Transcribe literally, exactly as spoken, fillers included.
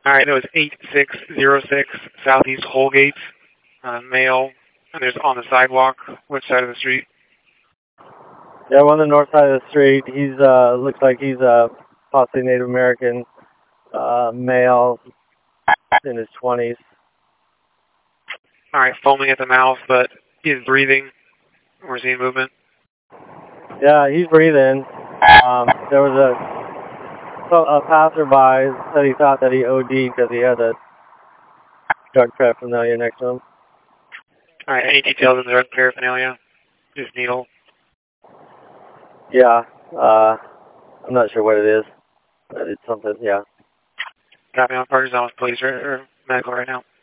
All right, that was eight six zero six Southeast Holgate, uh, male, and there's on the sidewalk. Which side of the street? Yeah, I'm on the north side of the street. He's, uh, looks like he's a possibly Native American, uh, male in his twenties. All right, foaming at the mouth, but he's breathing. We're seeing movement. Yeah, he's breathing. Um, there was a, so a passerby said he thought that he O D'd because he had a drug paraphernalia next to him. All right, any details on the drug paraphernalia? Just needle? Yeah, uh, I'm not sure what it is, but it's something, yeah. Got me on Parkinson's police or, or medical right now.